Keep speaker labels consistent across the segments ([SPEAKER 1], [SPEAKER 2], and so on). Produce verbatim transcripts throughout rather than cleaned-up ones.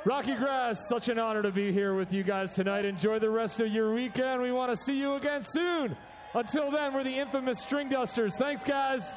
[SPEAKER 1] Rocky Grass, such an honor to be here with you guys tonight. Enjoy the rest of your weekend. We want to see you again soon. Until then, we're the infamous String Dusters. Thanks, guys.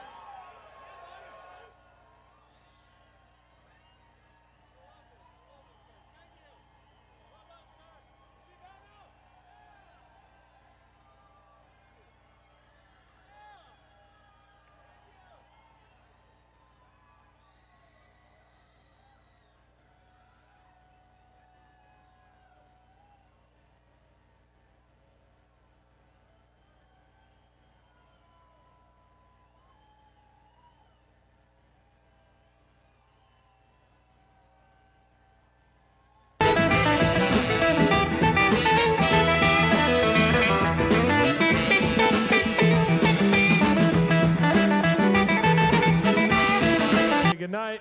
[SPEAKER 1] Good night.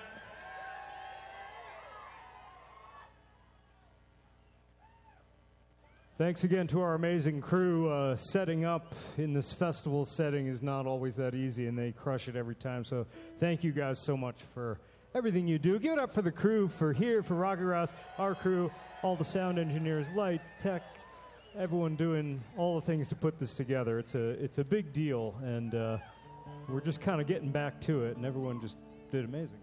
[SPEAKER 1] Thanks again to our amazing crew. Uh, setting up in this festival setting is not always that easy, and they crush it every time. So thank you guys so much for everything you do. Give it up for the crew, for here, for Rocky Grass, our crew, all the sound engineers, light, tech, everyone doing all the things to put this together. It's a, it's a big deal, and uh, we're just kind of getting back to it, and everyone just did amazing.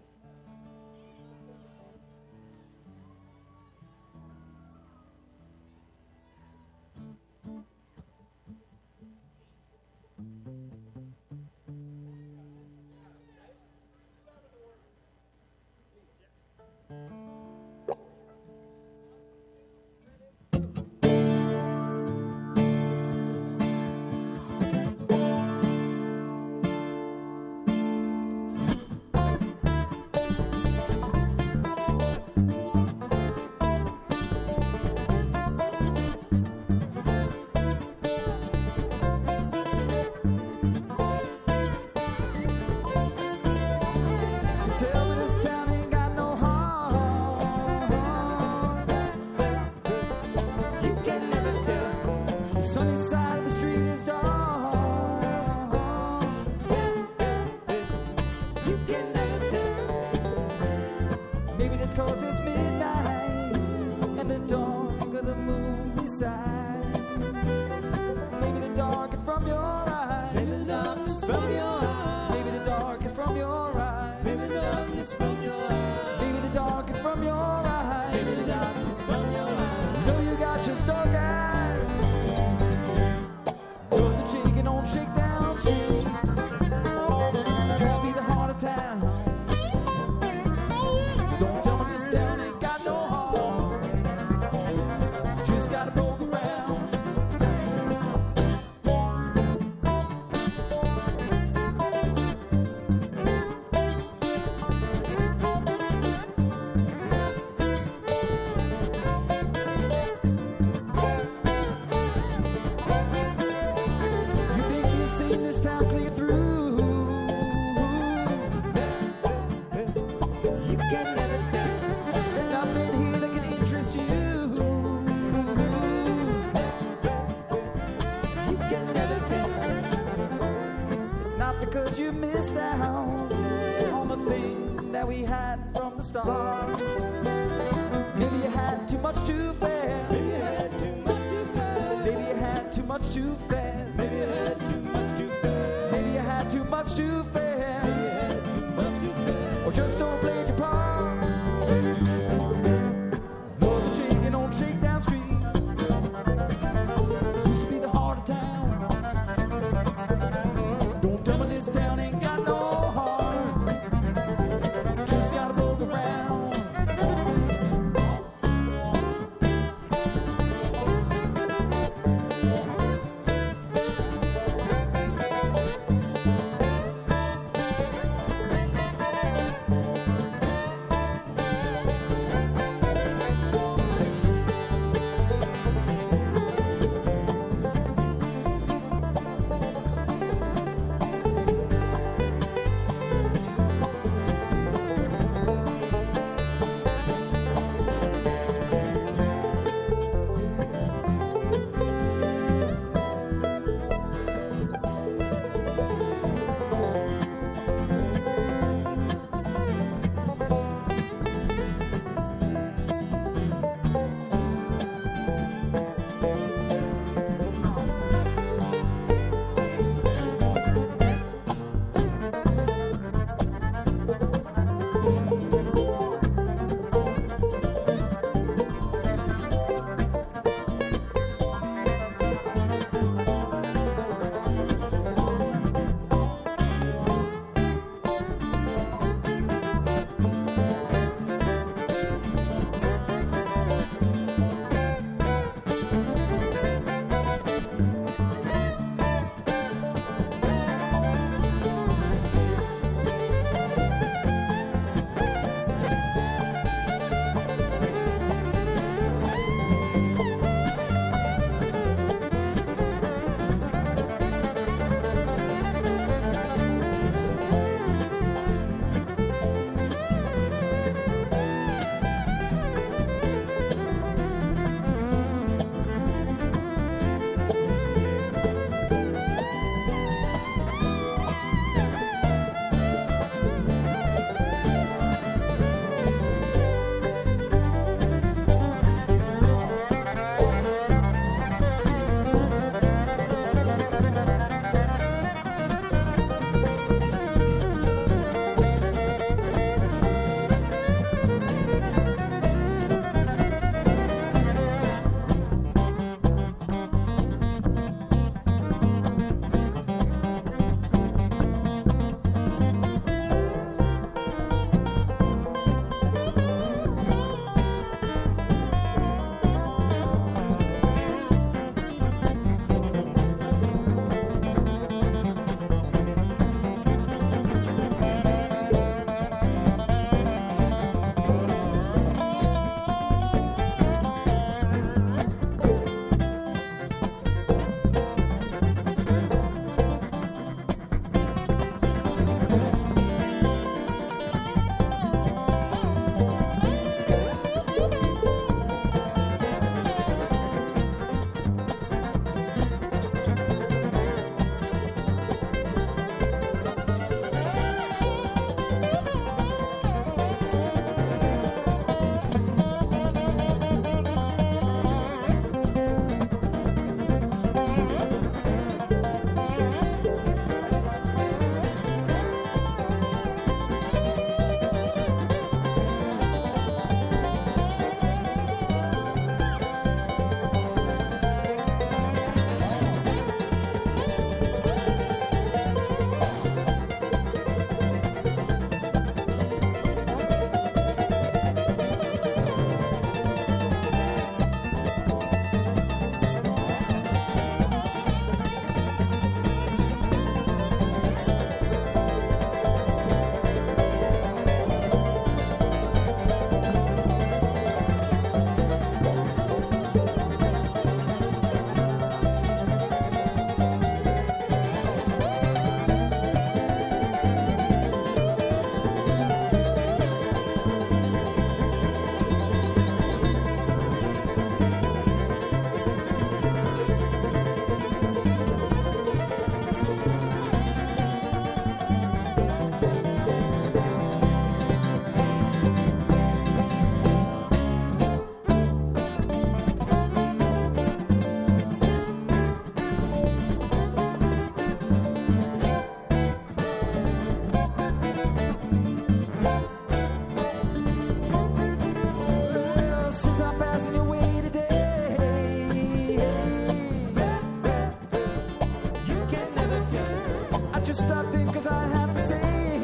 [SPEAKER 2] just stopped in cause I have to say,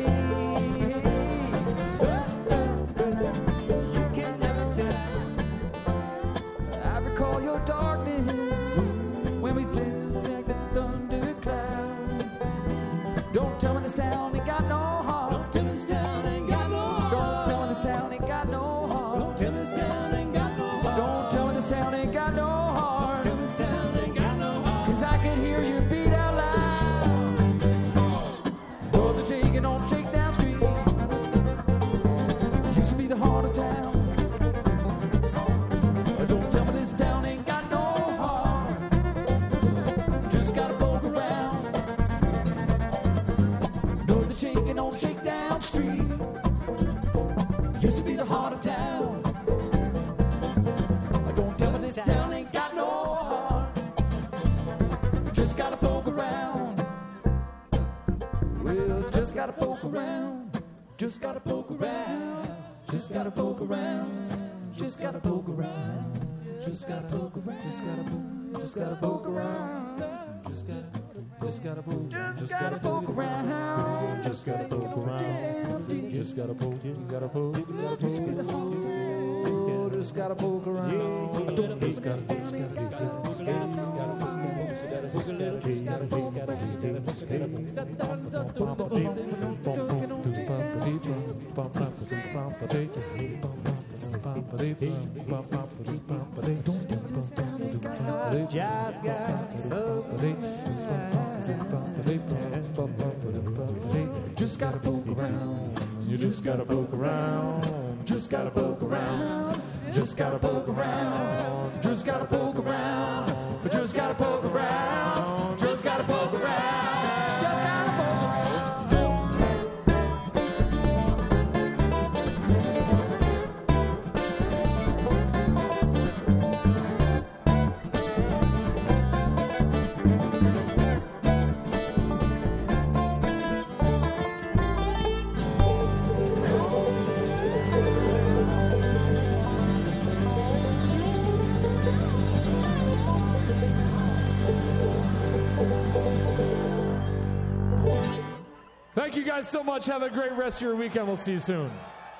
[SPEAKER 2] you can never tell. I recall your darkness when we lived like the thundercloud. Don't tell me this town ain't got no heart. Don't tell me this town ain't got no heart. Don't tell me this town ain't got no heart. Don't tell me this town ain't got no heart. Don't tell me this town ain't got no heart. Don't tell me this town ain't got no heart. Cause I can hear you beat out loud. Brother Jagan on Shakedown Street used to be the heart of town. Don't tell me this town ain't got no heart. Just gotta poke around. Know the shaking on Shakedown Street used to be the heart of town. Don't tell me this town ain't got no heart. Just gotta poke around. Well, just gotta poke around. Just gotta poke around. Just gotta poke around. Just gotta poke around. Just gotta poke around. Just gotta poke. Just gotta poke around. Just gotta. Just gotta poke. Just gotta poke around. Just gotta poke around. Just gotta poke. Just gotta poke. Just gotta poke. Just gotta poke around. I don't. Just gotta. Just gotta. Just gotta. Just gotta. Just gotta. Just gotta. Just gotta. Just gotta. Just gotta poke around. You just gotta poke around. Just gotta poke around. Just gotta poke around. Just gotta poke around. Just gotta poke around. Just gotta poke around.
[SPEAKER 3] Thank you guys so much. Have a great rest of your weekend. We'll see you soon.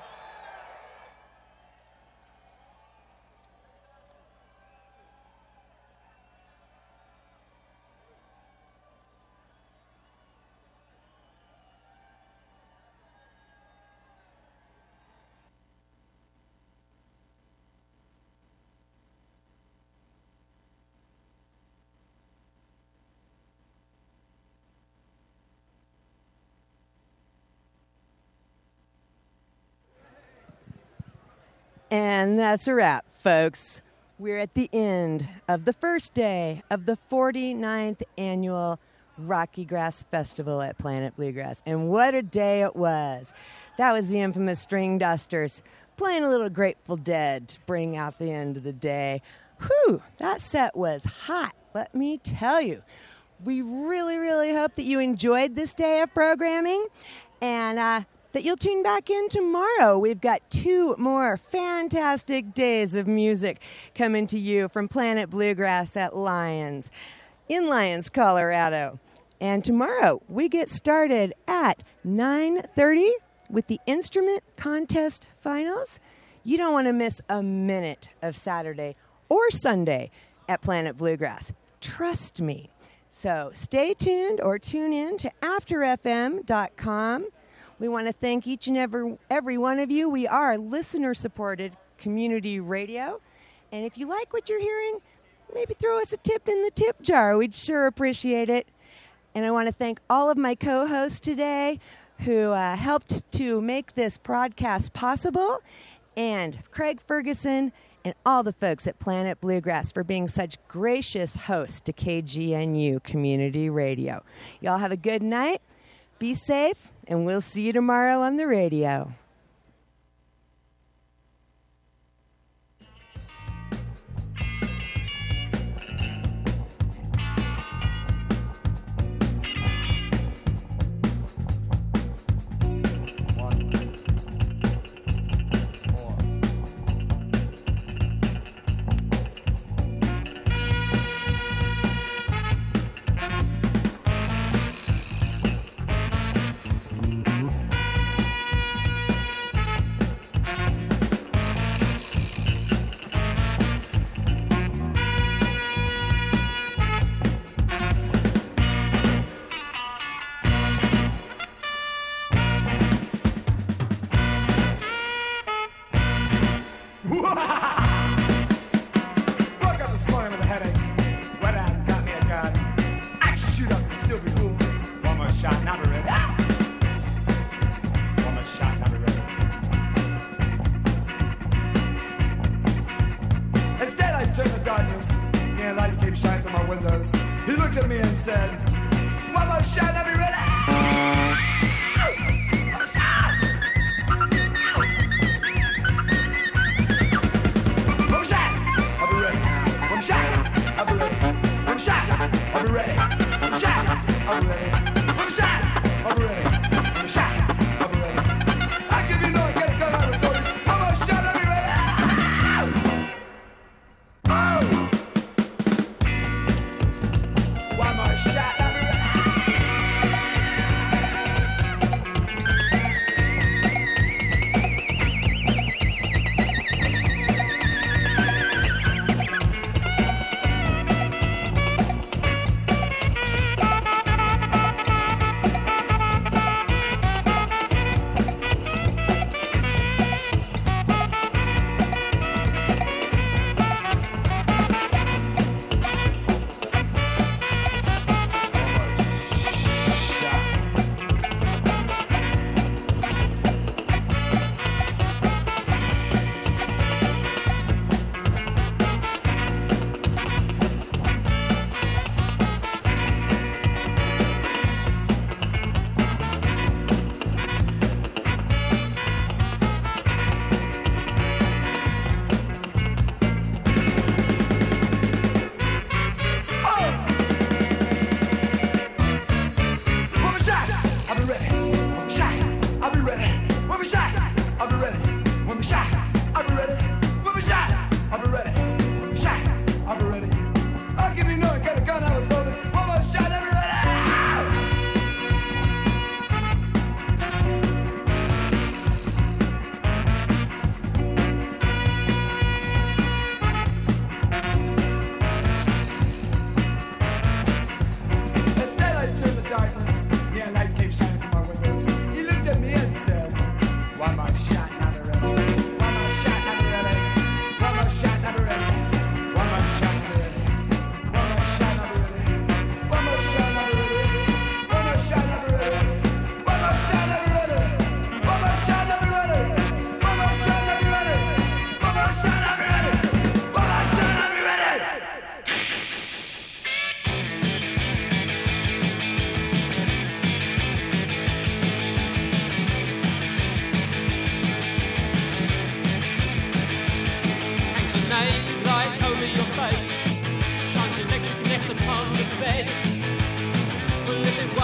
[SPEAKER 4] And that's a wrap, folks. We're at the end of the first day of the forty-ninth Annual Rocky Grass Festival at Planet Bluegrass. And what a day it was. That was the infamous String Dusters playing a little Grateful Dead to bring out the end of the day. Whew, that set was hot, let me tell you. We really, really hope that you enjoyed this day of programming. And, uh, that you'll tune back in tomorrow. We've got two more fantastic days of music coming to you from Planet Bluegrass at Lyons, in Lyons, Colorado. And tomorrow we get started at nine thirty with the instrument contest finals. You don't want to miss a minute of Saturday or Sunday at Planet Bluegrass. Trust me. So stay tuned or tune in to after f m dot com. We want to thank each and every, every one of you. We are listener-supported community radio. And if you like what you're hearing, maybe throw us a tip in the tip jar. We'd sure appreciate it. And I want to thank all of my co-hosts today who uh, helped to make this broadcast possible, and Craig Ferguson and all the folks at Planet Bluegrass for being such gracious hosts to K G N U Community Radio. Y'all have a good night. Be safe. And we'll see you tomorrow on the radio.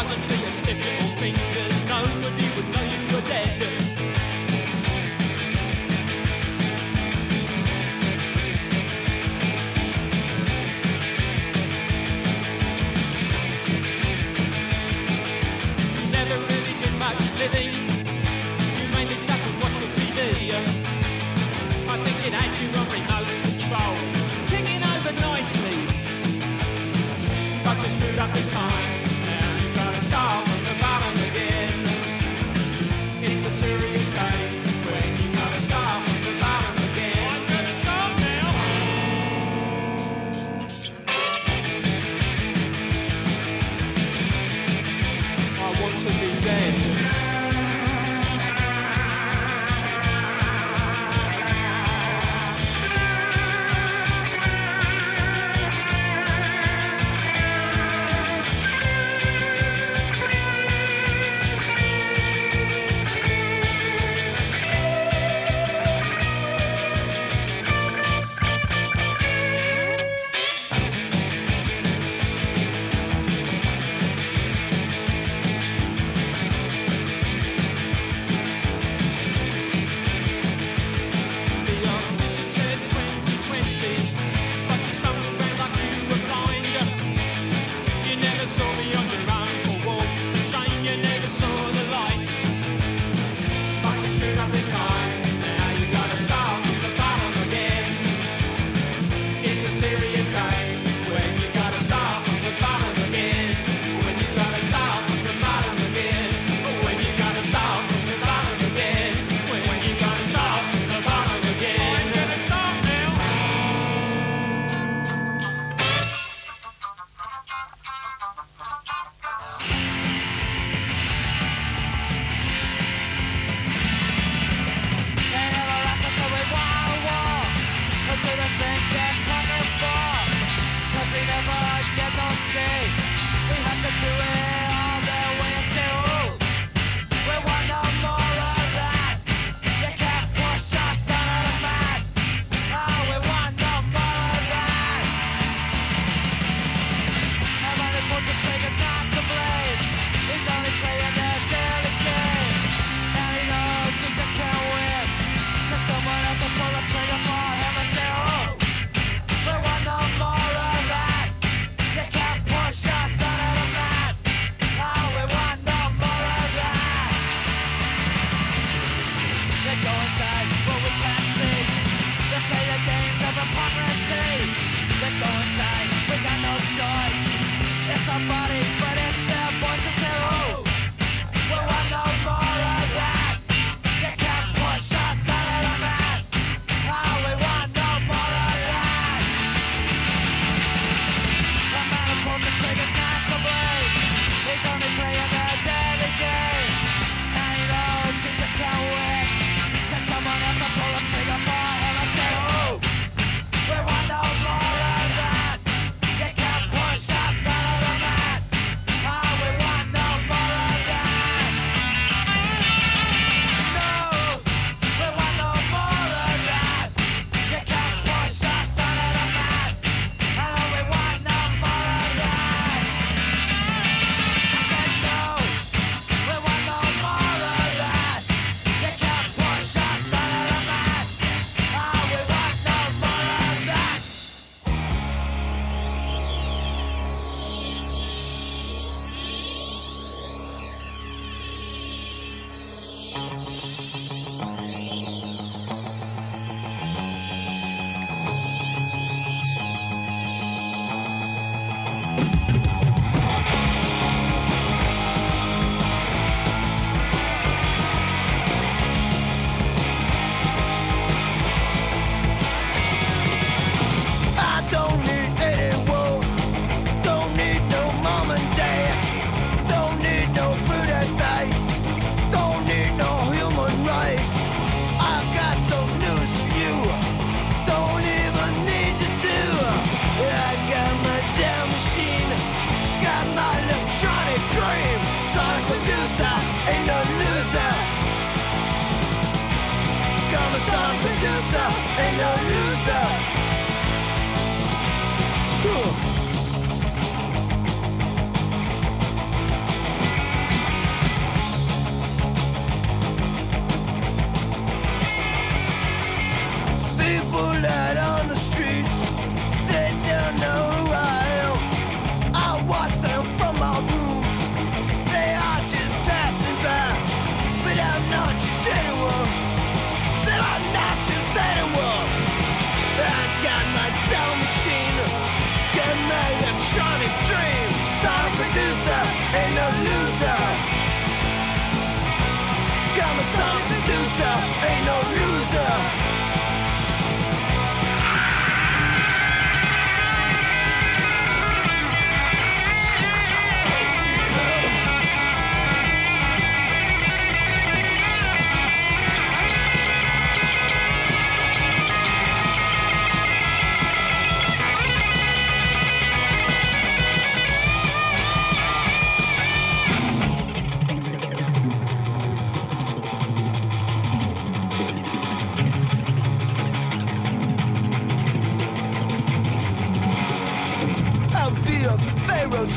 [SPEAKER 5] wasn't for your stiff little fingers, nobody would know you were dead. Never really did much living. You mainly sat and watched the T V. I think it had you on remote control, ticking over nicely. But you screwed up this time. Now you gotta start from the bottom again. It's a serious game when you gotta start from the bottom again. I'm gonna start now. I want to be dead.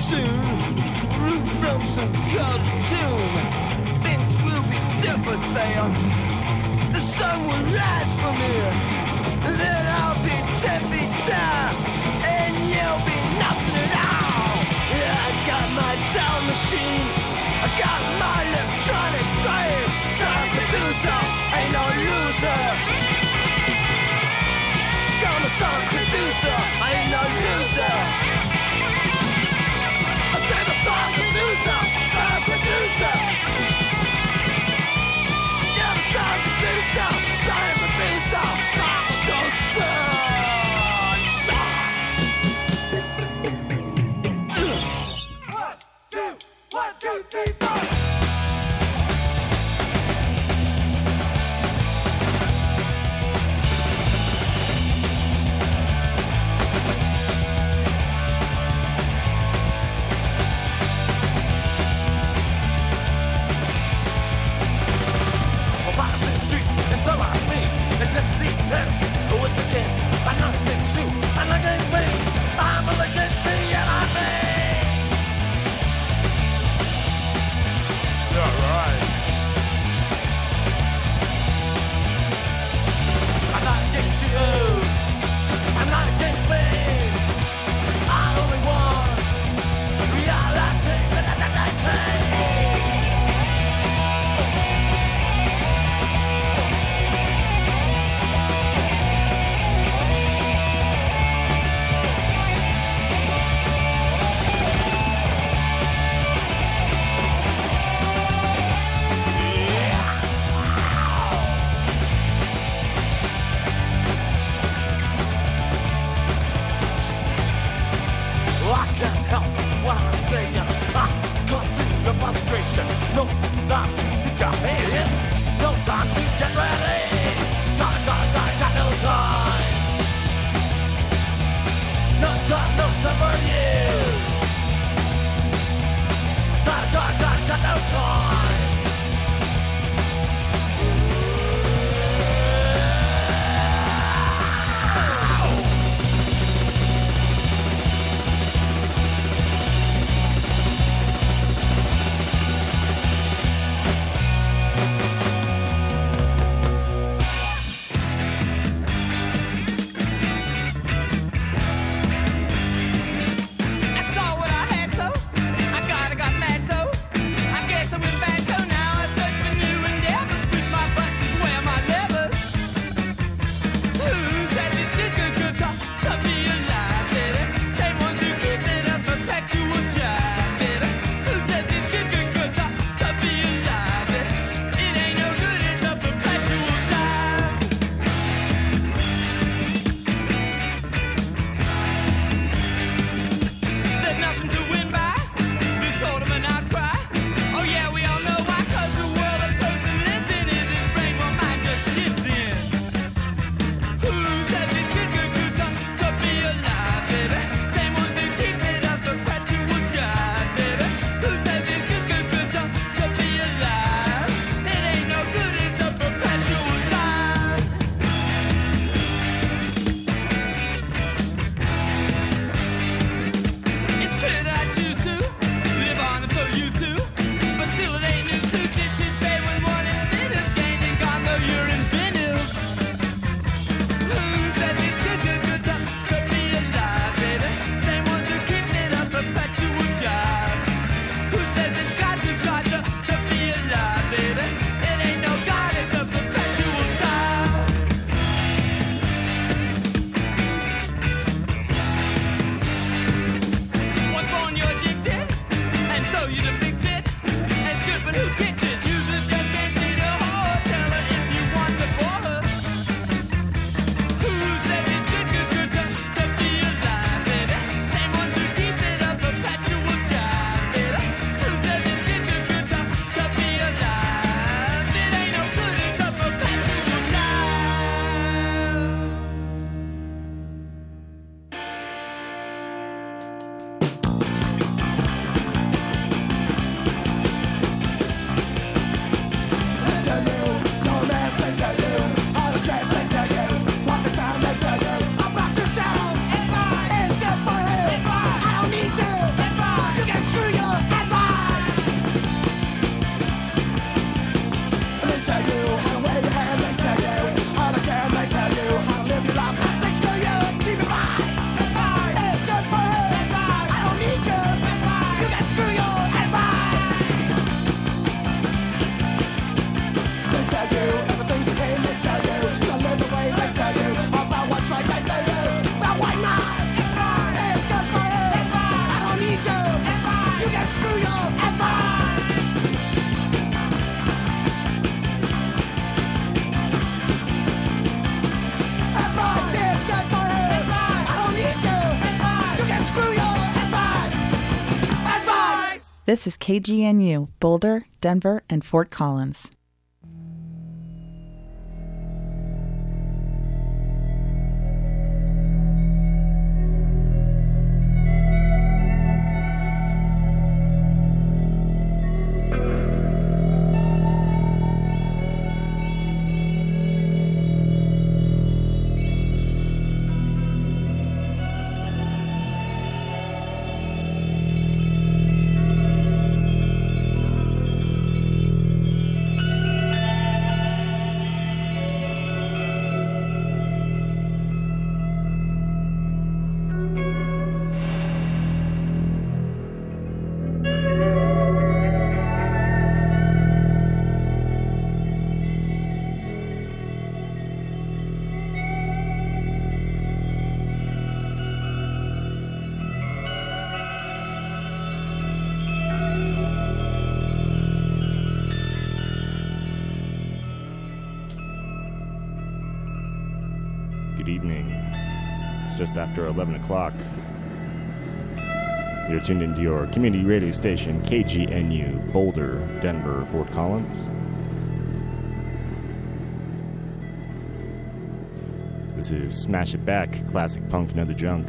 [SPEAKER 6] soon. Roots from some cartoon. Things will be different there. The sun will rise from here. Then I'll be ten feet tall, and you'll be nothing at all. Yeah, I got my down machine. I got my electronic brain. Sound producer, ain't no loser. Got my sound producer, I ain't no loser. I said my sound producer, sound producer. Yeah, my sound producer, sound producer, sound producer. One, two, one, two, three, four. It just depends who it's against. I'm not against you, I'm against me. I'm against the enemy. You're right. I'm not against you, I'm not against me. I only want reality that I say. Frustration. No time to think ahead. No time to get ready. Got, got, got, got no time. No time, no time for you. Got, got, got, got no time. I saw what I had, so I kinda got mad, so I guess I will
[SPEAKER 7] This is K G N U, Boulder, Denver, and Fort Collins.
[SPEAKER 8] Good evening. It's just after eleven o'clock. You're tuned into your community radio station, K G N U, Boulder, Denver, Fort Collins. This is Smash It Back, classic punk and other junk.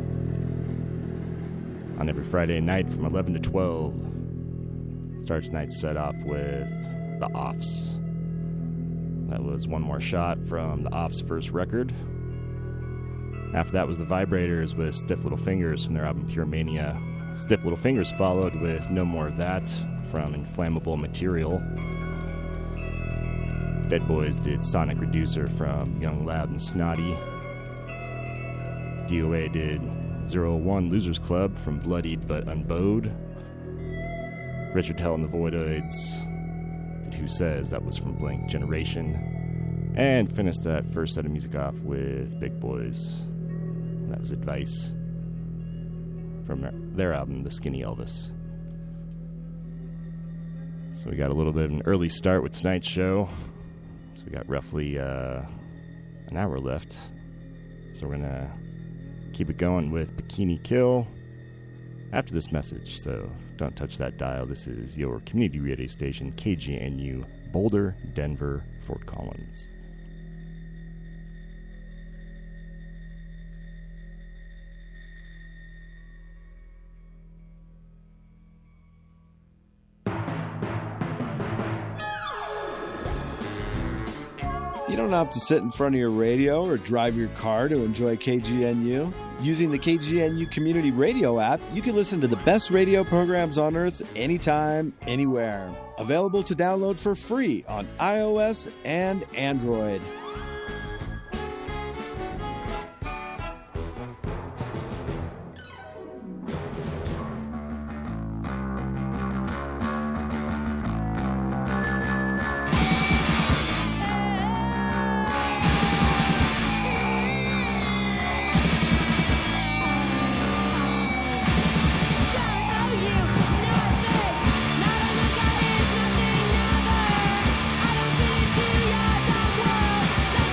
[SPEAKER 8] On every Friday night from eleven to twelve. Start tonight's set off with The Offs. That was One More Shot from The Offs' first record. After that was The Vibrators with Stiff Little Fingers from their album Pure Mania. Stiff Little Fingers followed with No More of That from Inflammable Material. Dead Boys did Sonic Reducer from Young, Loud, and Snotty. D O A did zero one Losers Club from Bloodied But Unbowed. Richard Hell and the Voidoids did Who Says, that was from Blank Generation. And finished that first set of music off with Big Boys. That was Advice from their, their album, The Skinny Elvis. So we got a little bit of an early start with tonight's show. So we got roughly uh, an hour left. So we're going to keep it going with Bikini Kill after this message. So don't touch that dial. This is your community radio station, K G N U, Boulder, Denver, Fort Collins.
[SPEAKER 9] You don't have to sit in front of your radio or drive your car to enjoy K G N U. Using the K G N U Community Radio app, you can listen to the best radio programs on Earth anytime, anywhere. Available to download for free on iOS and Android.
[SPEAKER 10] Nothing, never. I don't fit into your dumb world.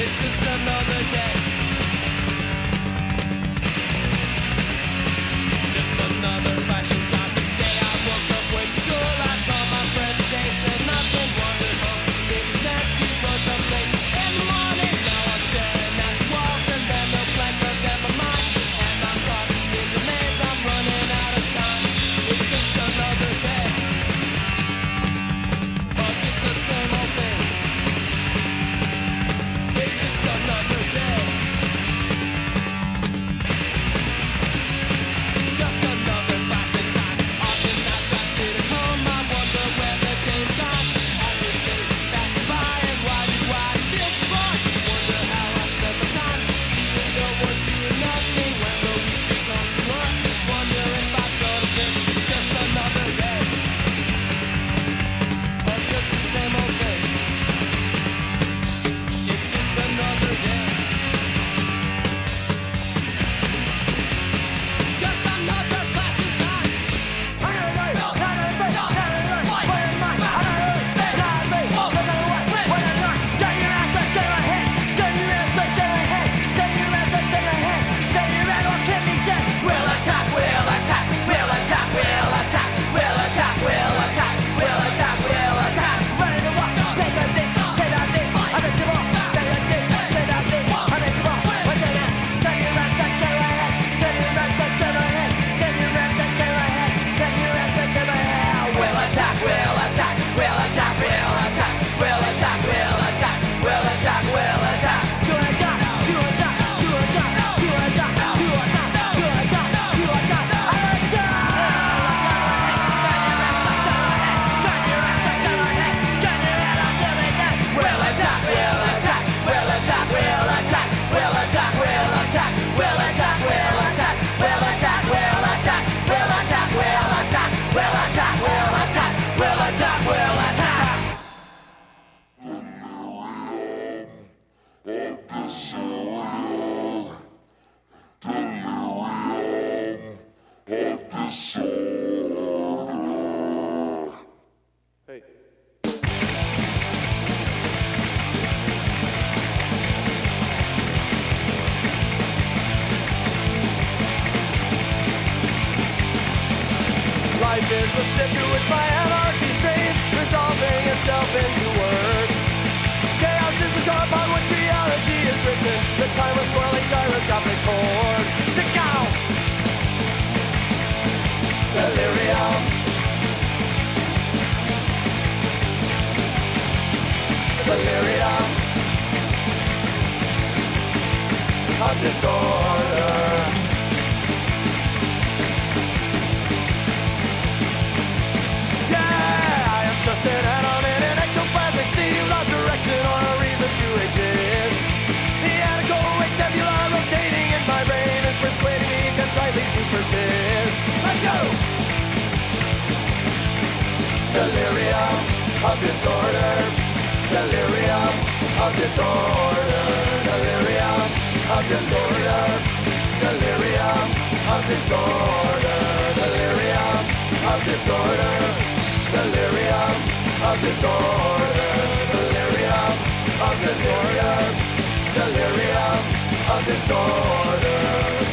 [SPEAKER 6] It's just another day. Just another fashion time. The day I woke up with school, I saw my friends' face and nothing. Wondered how it was empty for the late in the morning. Now I'm staring at the walls and then the blank of them are mine. And I'm caught in the maze, I'm running out of time. It's just another day of just the same old things. It's just another day. Just another fashion time. Often nights I sit at home, I wonder where the day's gone. Every day passing by and why do I feel so wrong? Wonder how I spend my time. Seeing the world doing nothing when the week becomes a month. Wonder if I thought of it. Just another day of just the same old thing. It's just another day. Just another fashion time. We'll attack, we'll attack, we'll attack, we'll attack, we'll attack, we'll attack, we'll attack, we'll attack. Ready to walk, say that this, say that this, I make you walk, say that this, say that this, I make you walk. What's your next? Can you run, can you ahead? Can you run, can you ahead? Can you run, can you ahead? Can you run, can you ahead? We'll attack, we'll attack, we'll attack, we'll attack, we'll attack, we'll attack, we'll attack, we'll attack. Do a attack, do a attack, do a attack, do a attack, do a attack, do a attack, do a attack. We'll attack, we'll attack, we'll attack, we'll attack, we'll attack, we'll attack, we'll attack, we'll attack, we'll attack, we'll attack, we'll attack, we'll attack, we'll attack, we'll attack, we'll attack, we'll attack.
[SPEAKER 10] Hey.
[SPEAKER 6] Life is a sieve through which my anarchy strains, resolving itself into words. Chaos is the star upon which reality is written, the timeless swirling gyroscopic chord. Staccato! Delirium. Delirium of disorder. Just an atom in an ectoplasmic sea without direction or a reason to exist. The anechoic nebula rotating in my brain is persuading me contritely to persist. Let's go! Delirium of disorder. Delirium of disorder. Delirium of disorder. Delirium of disorder. Delirium of disorder. Delirium of disorder, delirium of disorder, delirium of disorder.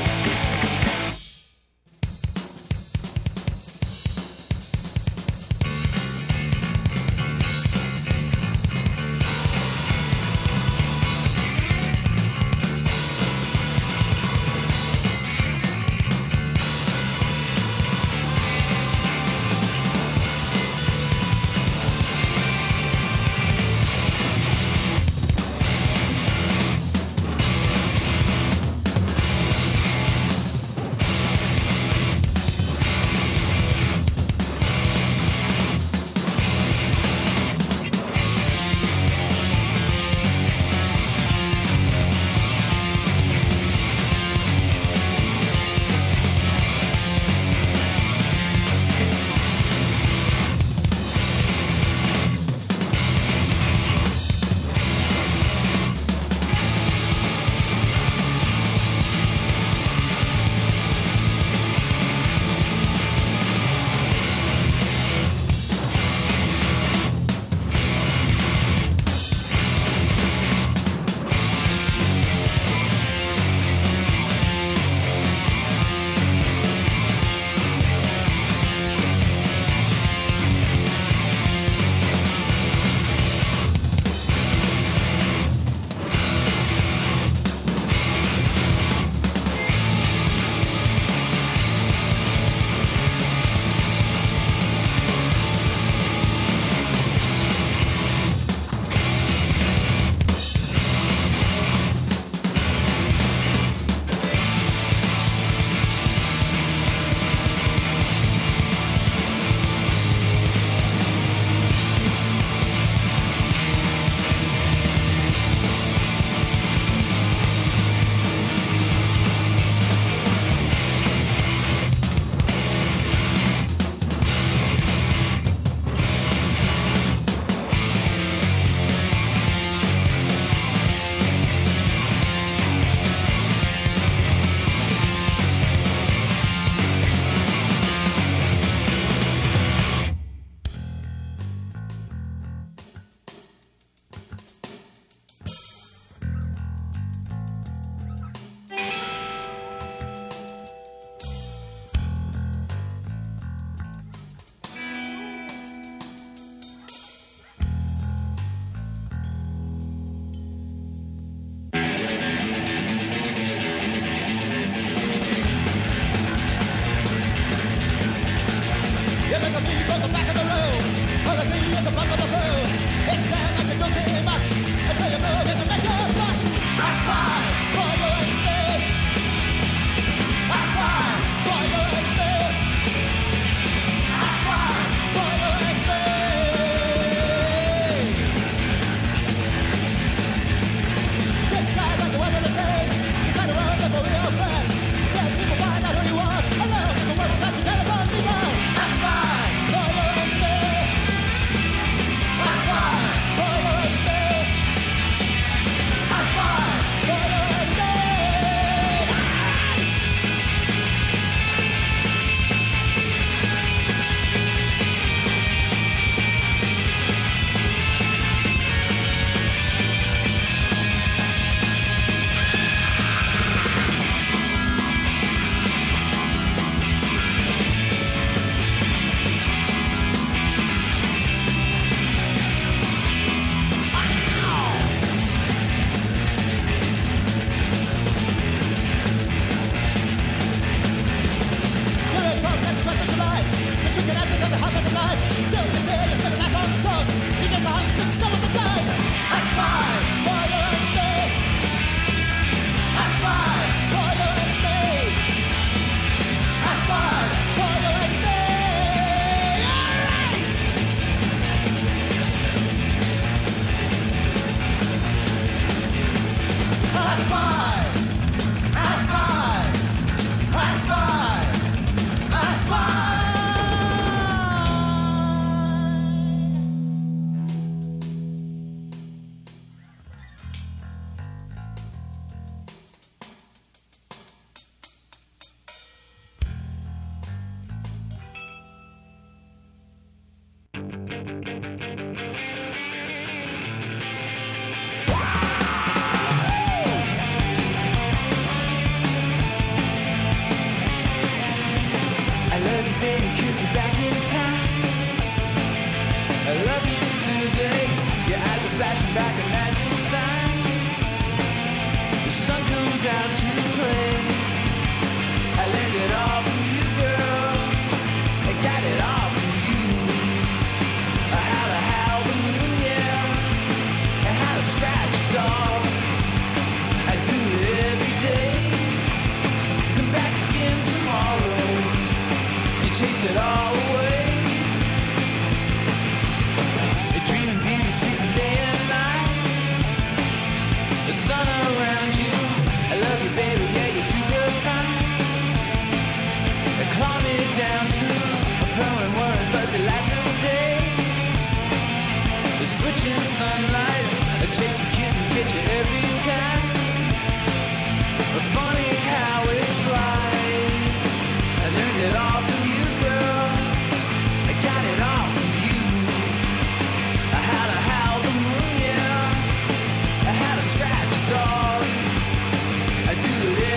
[SPEAKER 2] I do it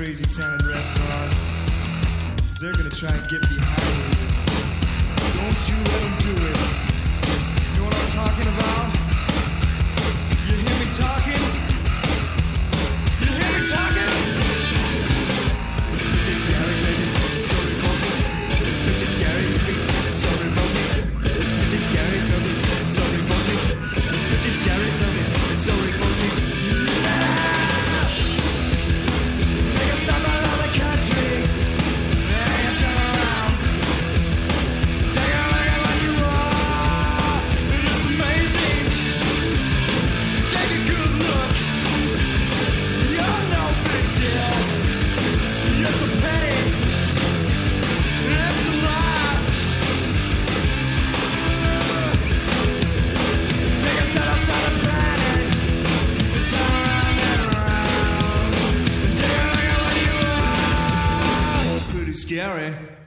[SPEAKER 10] crazy sounding restaurant, 'cause they're gonna try and get behind you. Don't you let them do it. You know what I'm talking about? You hear me talking? You hear me talking? It's pretty scary, baby. It's so revolting. It's pretty scary to me. It's so revolting. It's pretty scary to me. It's so revolting. It's pretty scary to me. It's so revolting. Ah! Take a stop out of the country. And you turn around. Take a look at what you are. It's amazing. Take a good look. You're no big deal. You're so petty. It's a laugh. Take a step outside the planet. Turn around and around. Take a look at what you are. It's pretty scary.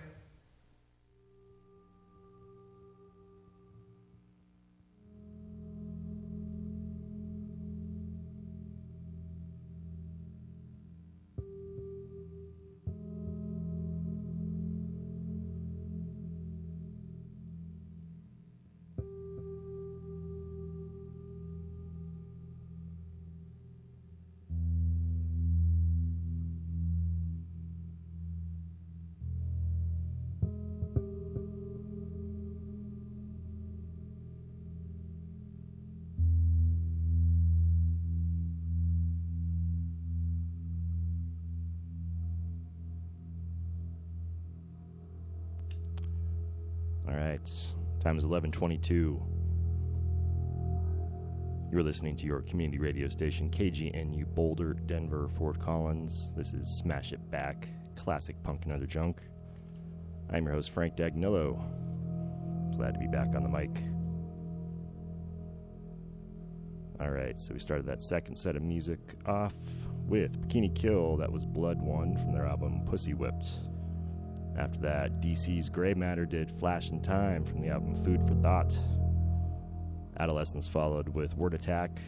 [SPEAKER 8] All right, time is eleven twenty-two. You're listening to your community radio station, K G N U Boulder, Denver, Fort Collins. This is Smash It Back, classic punk and other junk. I'm your host, Frank Dagnillo. Glad to be back on the mic. All right, so we started that second set of music off with Bikini Kill. That was Blood One from their album Pussy Whipped. After that, D C's Grey Matter did Flash in Time from the album Food for Thought. Adolescence followed with Word Attack.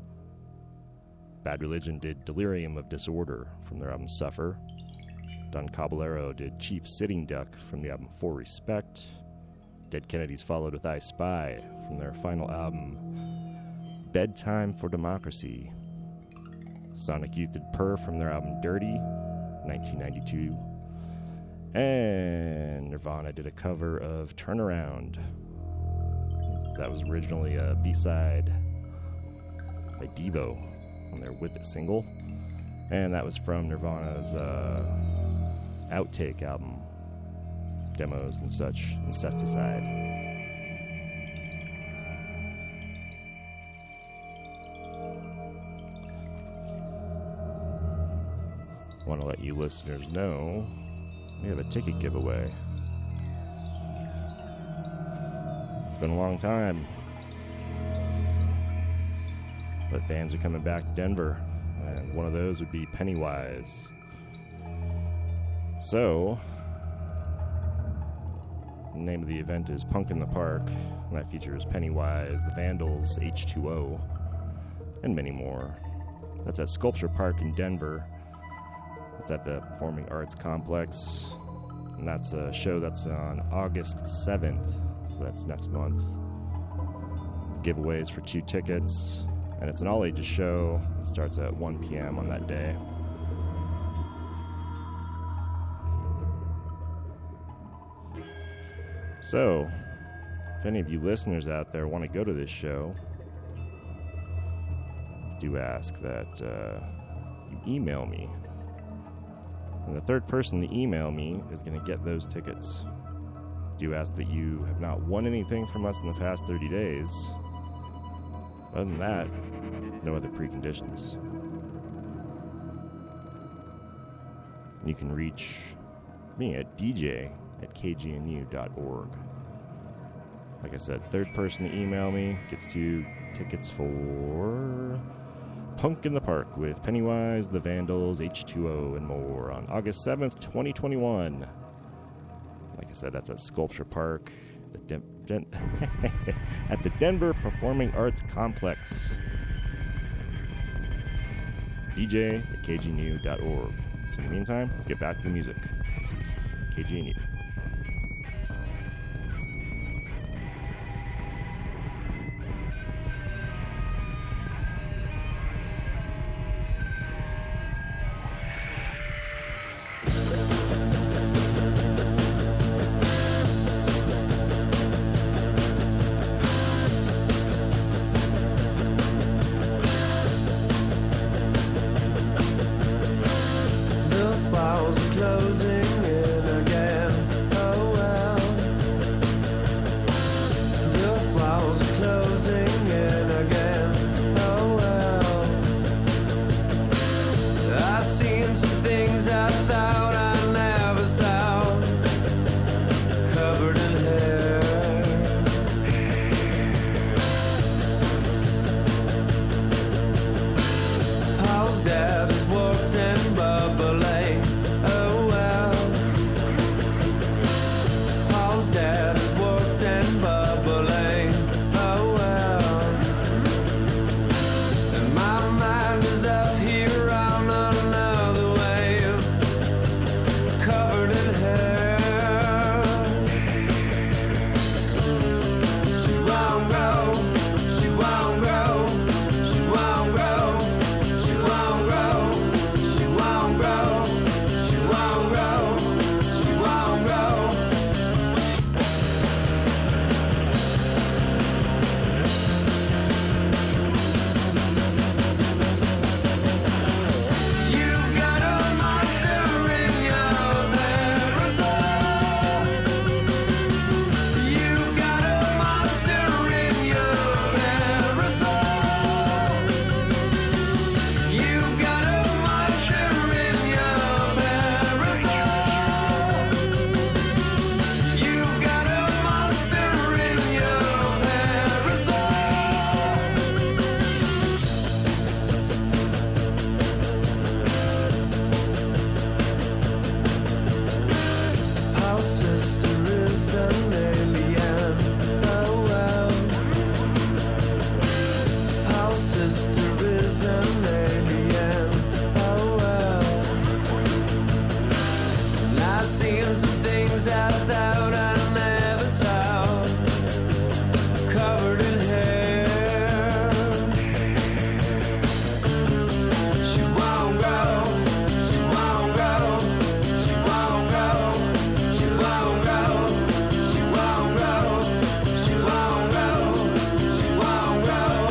[SPEAKER 8] Bad Religion did Delirium of Disorder from their album Suffer. Don Caballero did Chief Sitting Duck from the album For Respect. Dead Kennedys followed with I Spy from their final album Bedtime for Democracy. Sonic Youth did Purr from their album Dirty, nineteen ninety-two. And Nirvana did a cover of Turnaround. That was originally a B-side by Devo on their Whip It single. And that was from Nirvana's uh, outtake album, demos and such, Incesticide. I want to let you listeners know we have a ticket giveaway. It's been a long time, but bands are coming back to Denver, and one of those would be Pennywise. So, the name of the event is Punk in the Park, and that features Pennywise, the Vandals, H two O, and many more. That's at Sculpture Park in Denver. It's at the Performing Arts Complex, and that's a show that's on August seventh, so that's next month. Giveaways for two tickets, and it's an all-ages show. It starts at one p.m. on that day. So, if any of you listeners out there want to go to this show, do ask that uh, you email me. And the third person to email me is going to get those tickets. Do ask that you have not won anything from us in the past thirty days. Other than that, no other preconditions. You can reach me at d j at k g n u dot org. Like I said, third person to email me gets two tickets for Punk in the Park with Pennywise, the Vandals, H two O, and more on August seventh, twenty twenty-one. Like I said, that's at Sculpture Park the Den- Den- at the Denver Performing Arts Complex. D J at k g n u dot org. So in the meantime, let's get back to the music. This is K G N U.
[SPEAKER 6] The bars are closing in again. Oh well. The bars are closing in again. Oh well. I seen some things I thought I never saw. Covered in hair. Paul's dad is warped and bubbling. Oh well. Paul's dad is warped and bubbling. Oh well. And my mind is up here on another wave, covered in hair. She won't grow. She won't grow. She won't grow. She won't grow. She won't grow. She won't grow. She won't grow. You got a monster in your parasol. You got a monster in your parasol. You got a monster in your parasol. You got a monster in your parasol. Our sister is an alien. Oh well. Our sister is an alien. Oh well. And I seen some things I thought I never saw. Covered in hair. She won't grow. She won't grow. She won't grow. She won't grow. She won't grow. She won't grow. She won't grow.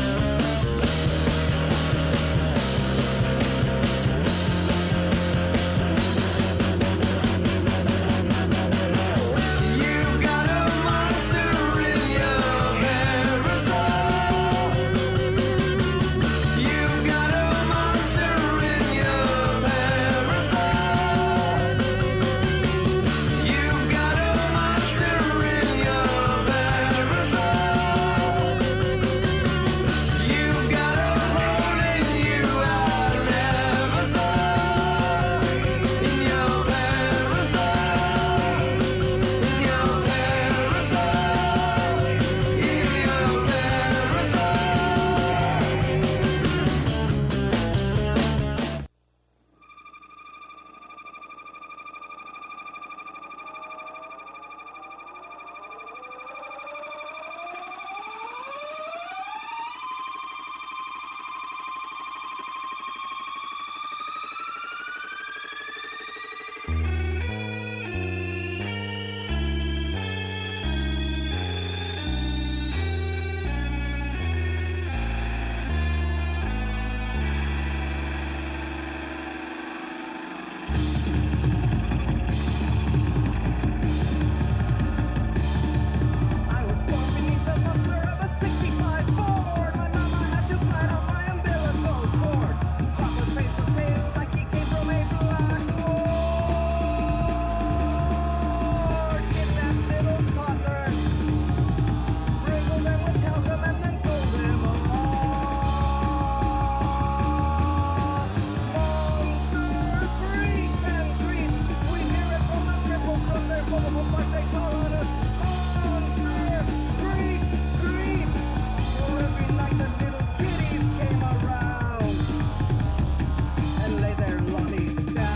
[SPEAKER 6] You got a monster in your parasol. You got a monster in your parasol. You got a monster in your parasol. You got a hole in you I never saw. In your parasol. In your parasol. In your parasol. I was born beneath the muffler of a sixty-five Ford. My mama had to fight on my umbilical cord. Papa's face was pale like he came from a black ward. Kidnapped little toddlers, sprinkled them with talcum and then sold them off. Monsters, freaks and creeps, we hear it from the cripples from their vulnerable parts they call on us. Monsters, freaks, creeps, for every night the little kiddies came around and lay their lollies down.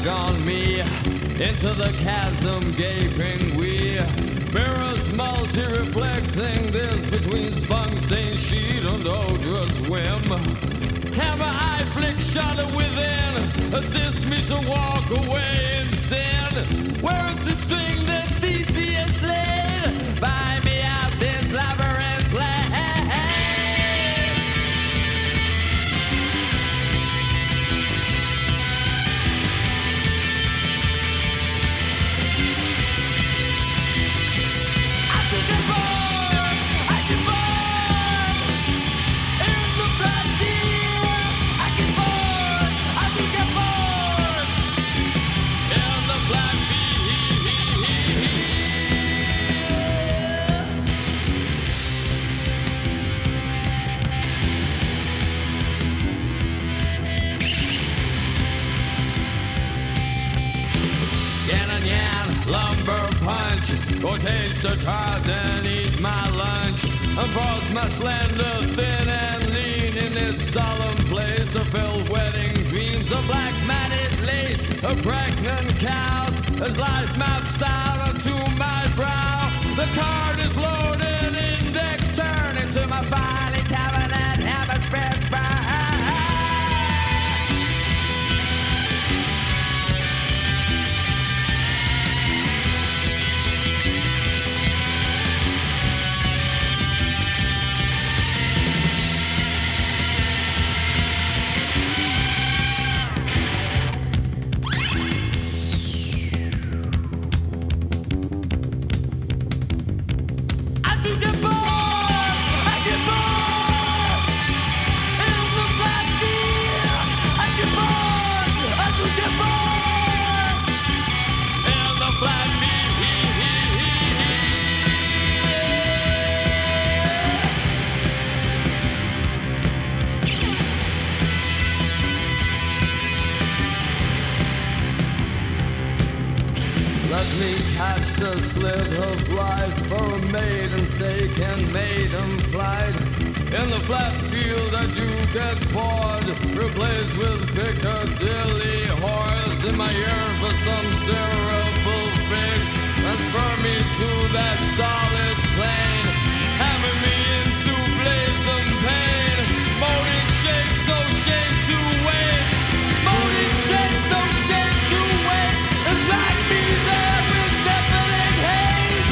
[SPEAKER 11] on me. Into the chasm gaping we. Mirrors multi-reflecting this between spunk-stained sheet and odorous whim. Camera eye flick shutter within, assist me to walk away in sin. Where is the string that Theseus laid? Find me out this labyrinth play. Go taste a tart and eat my lunch, and force my slender, thin and lean in this solemn place of filled wedding dreams of black matted lace, of pregnant cows, as life maps out onto my brow. The card is loaded, index turning to my filing cabinet, habit spreads by. A slit of life for a maiden's sake and maiden flight. In the flat field I do get bored, replaced with Piccadilly horrors. In my yearn for some cerebral fix, transfer me to that solid plane, hammer me into blazing pain. Moaning shakes, no shame to waste. Moaning shakes, no shame to waste. And drag me there with definite haste.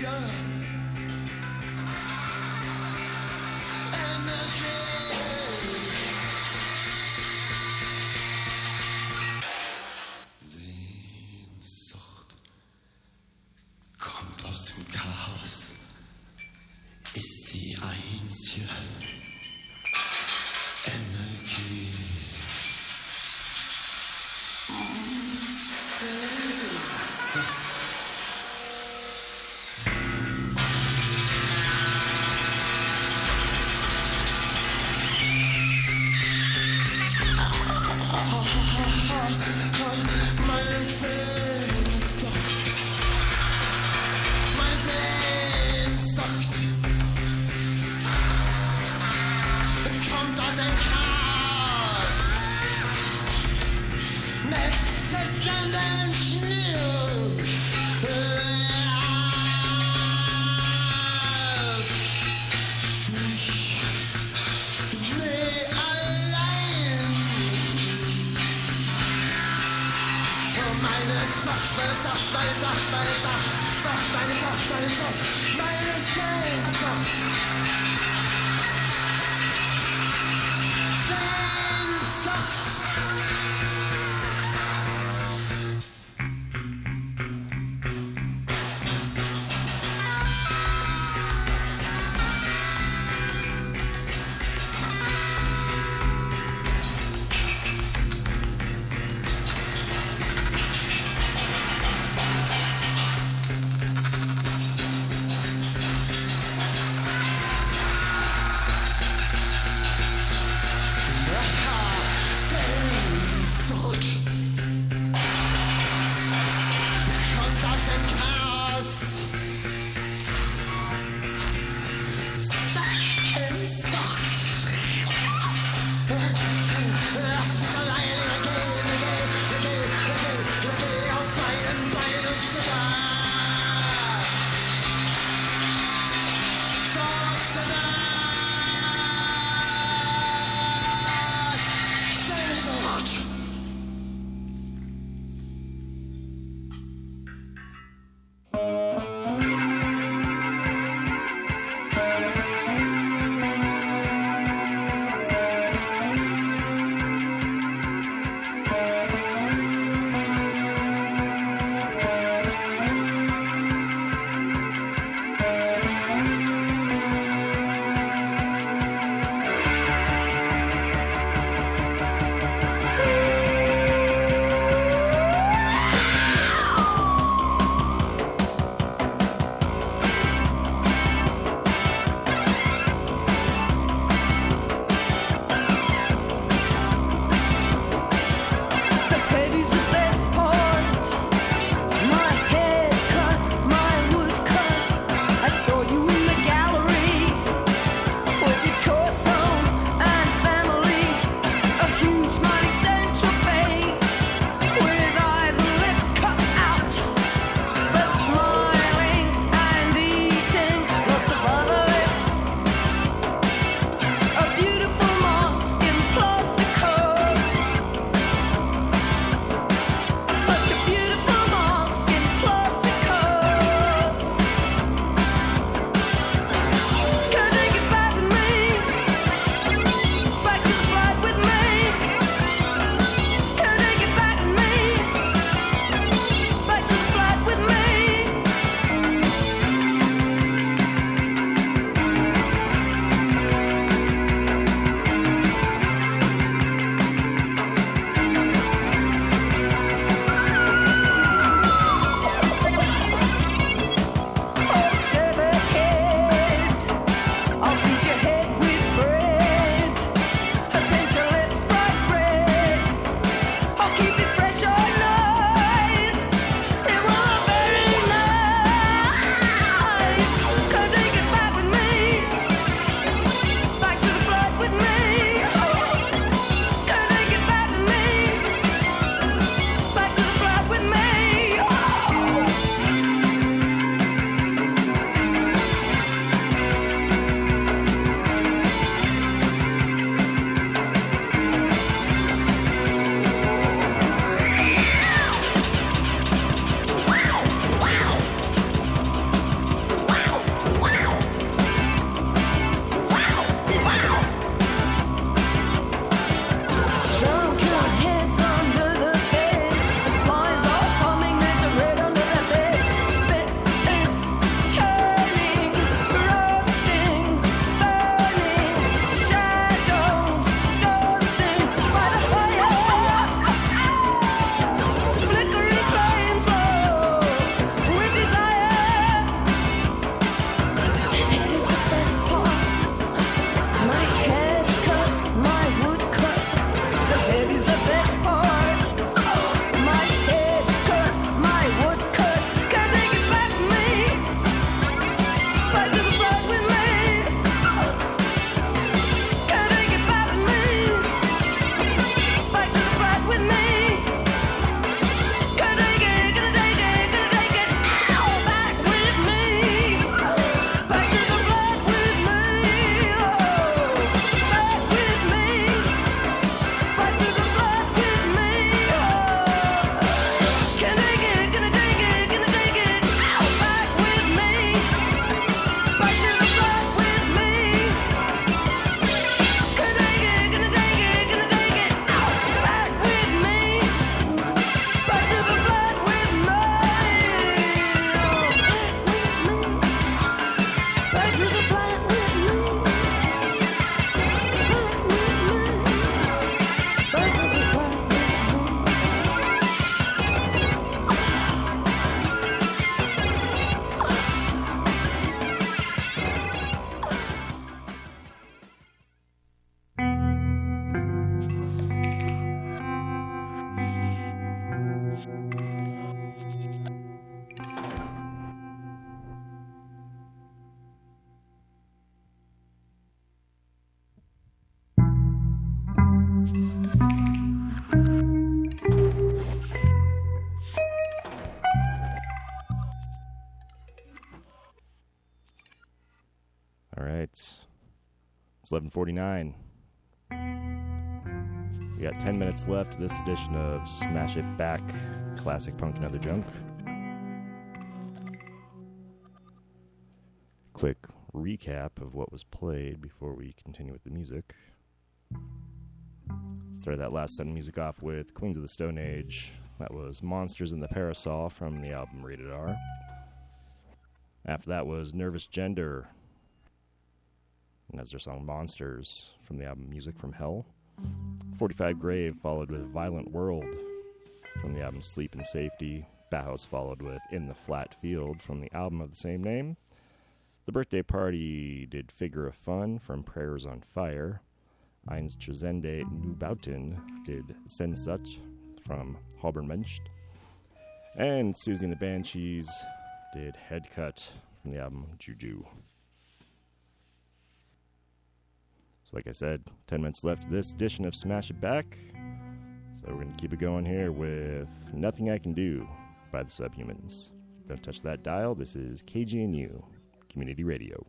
[SPEAKER 12] Sehnsucht kommt aus dem Chaos, ist die einzige Energie. Meine Sehnsucht, meine Sehnsucht kommt aus dem Chaos mit tickenden Schnüren. Ich will allein. Meine Sacht, meine Sacht, meine Sacht, meine Sacht, Sacht, meine Sacht, meine Sacht, meine Sehnsucht. Sehnsucht.
[SPEAKER 8] right. It's eleven forty-nine. We got ten minutes left of this edition of Smash It Back, Classic Punk and Other Junk. Quick recap of what was played before we continue with the music. Started that last set of music off with Queens of the Stone Age. That was Monsters in the Parasol from the album Rated R. After that was Nervous Gender, and that's their song Monsters from the album Music from Hell. forty-five Grave followed with Violent World from the album Sleep and Safety. Bauhaus followed with In the Flat Field from the album of the same name. The Birthday Party did Figure of Fun from Prayers on Fire. Eins Tresende Neubauten did Sensach from Halbermensch. And Susie and the Banshees did Head Cut from the album Juju. So like I said, ten minutes left of this edition of Smash It Back. So we're going to keep it going here with Nothing I Can Do by the Subhumans. Don't touch that dial. This is K G N U Community Radio.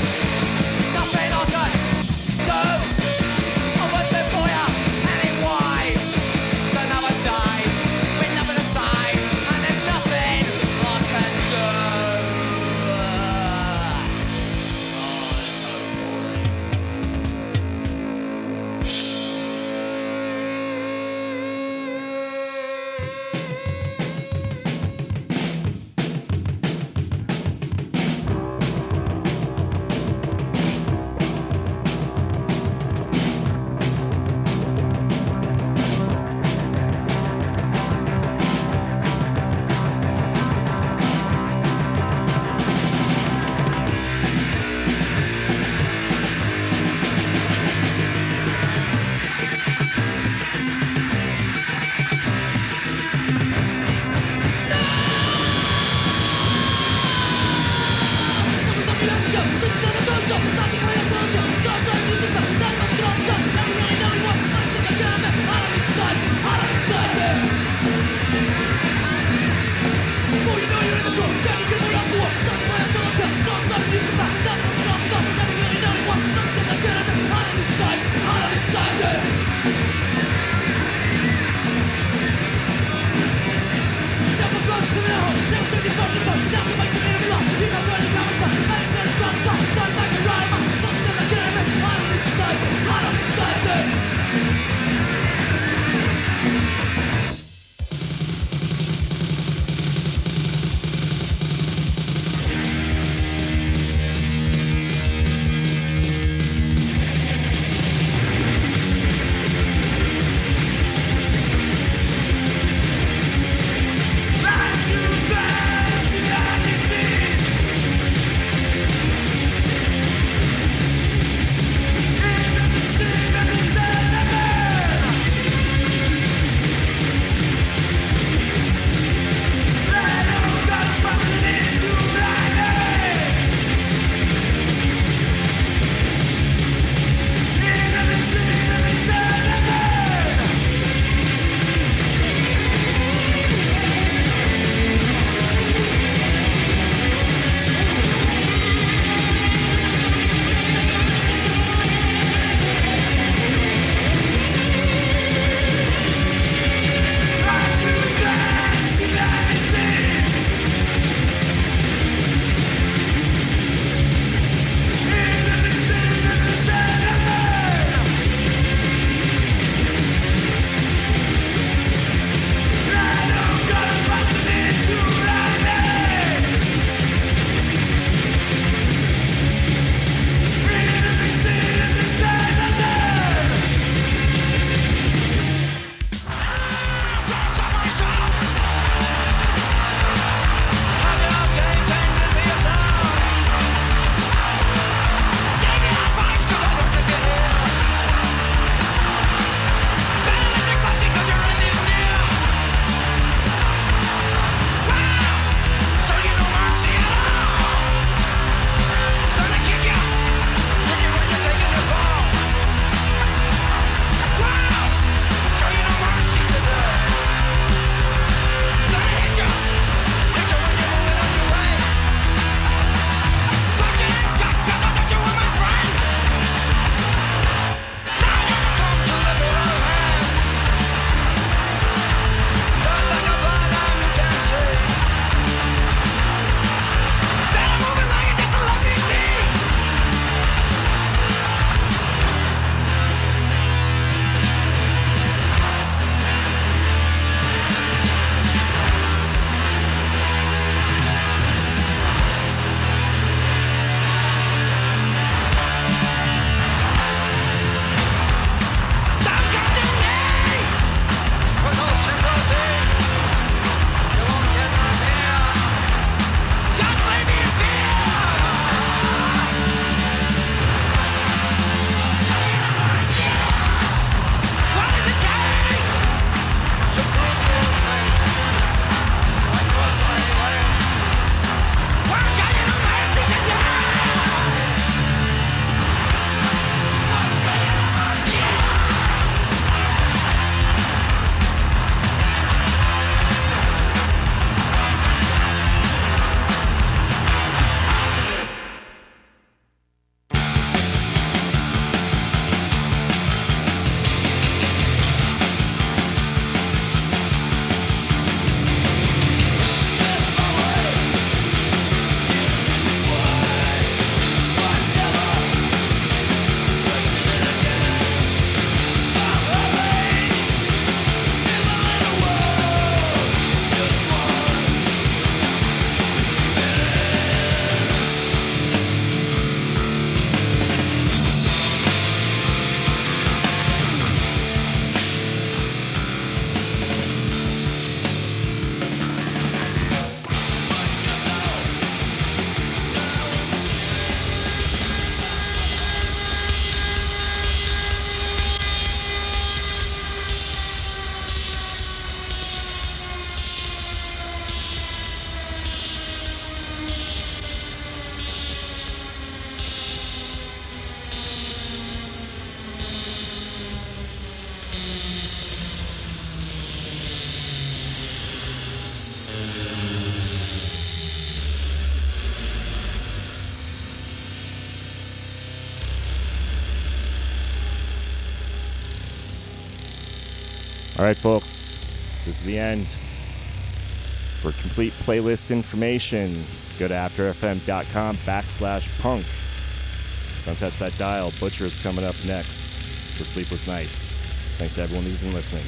[SPEAKER 6] Nothing I can do. I won't do for you anyone.
[SPEAKER 8] All right, folks, this is the end. For complete playlist information, go to afterfm.com backslash punk. Don't touch that dial. Butcher's coming up next for Sleepless Nights. Thanks to everyone who's been listening.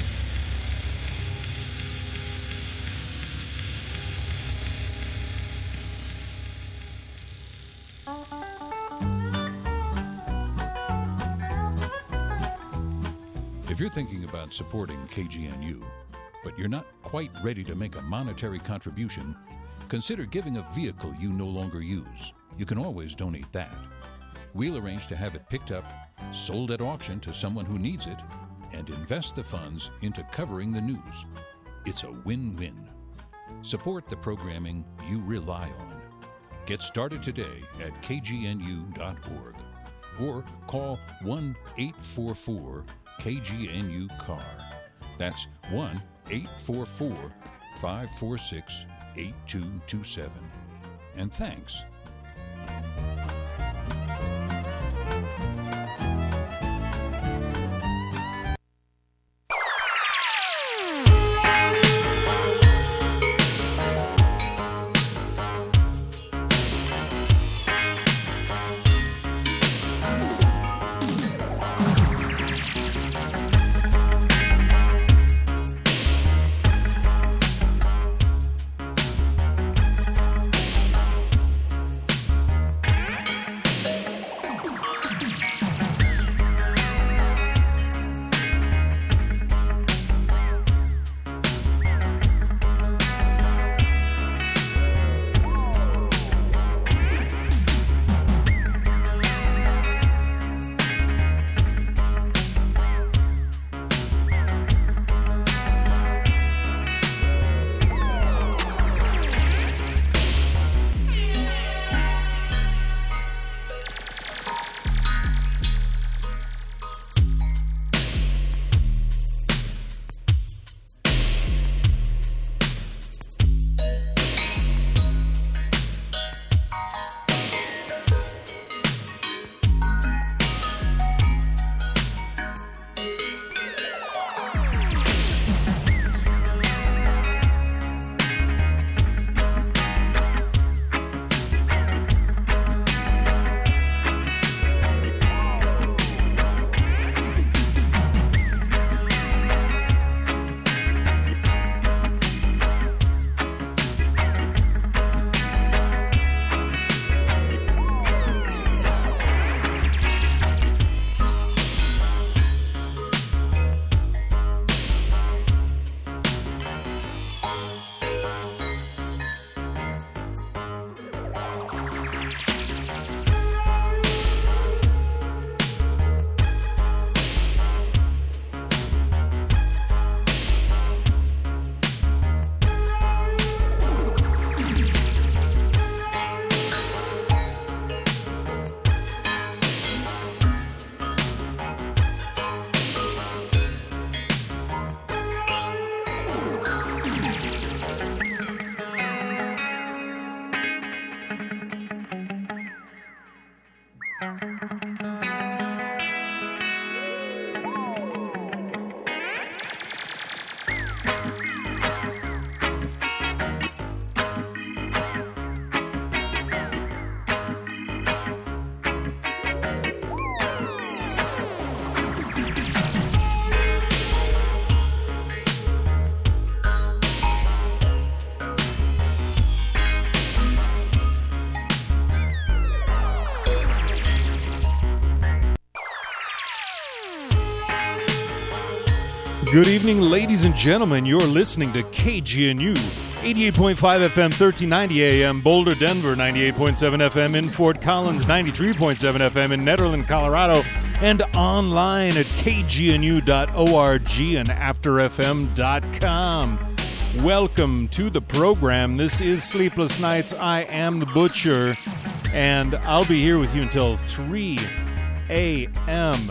[SPEAKER 13] If you're thinking about supporting K G N U, but you're not quite ready to make a monetary contribution, consider giving a vehicle you no longer use. You can always donate that. We'll arrange to have it picked up, sold at auction to someone who needs it, and invest the funds into covering the news. It's a win-win. Support the programming you rely on. Get started today at k g n u dot org or call one eight four four K G N U C A R. That's one eight four four, five four six, eight two two seven. And thanks.
[SPEAKER 14] Good evening, ladies and gentlemen. You're listening to K G N U, eighty-eight point five F M, thirteen ninety A M, Boulder, Denver, ninety-eight point seven F M in Fort Collins, ninety-three point seven F M in Nederland, Colorado, and online at k g n u dot org and after f m dot com. Welcome to the program. This is Sleepless Nights. I am the Butcher, and I'll be here with you until three a m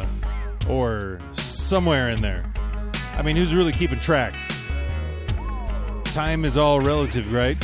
[SPEAKER 14] or somewhere in there. I mean, who's really keeping track? Time is all relative, right?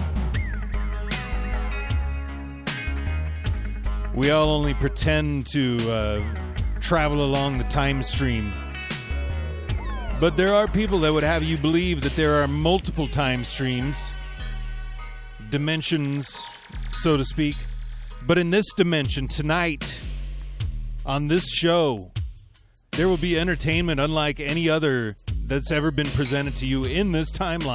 [SPEAKER 14] We all only pretend to uh, travel along the time stream. But there are people that would have you believe that there are multiple time streams, dimensions, so to speak. But in this dimension, tonight, on this show, there will be entertainment unlike any other that's ever been presented to you in this timeline.